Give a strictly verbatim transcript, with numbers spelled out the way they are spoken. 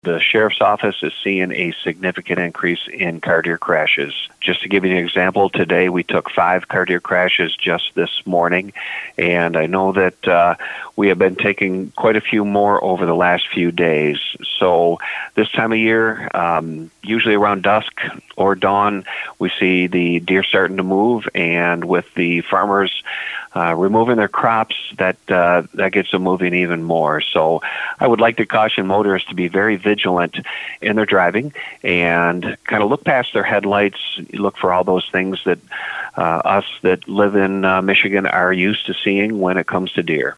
The sheriff's office is seeing a significant increase in car deer crashes. Just to give you an example, today we took five car deer crashes just this morning, and I know that uh, we have been taking quite a few more over the last few days. So this time of year, um, usually around dusk or dawn, we see the deer starting to move, and with the farmers uh, removing their crops, that uh, that gets them moving even more. So I would like to caution motorists to be very vigilant in their driving and kind of look past their headlights, look for all those things that uh, us that live in uh, Michigan are used to seeing when it comes to deer.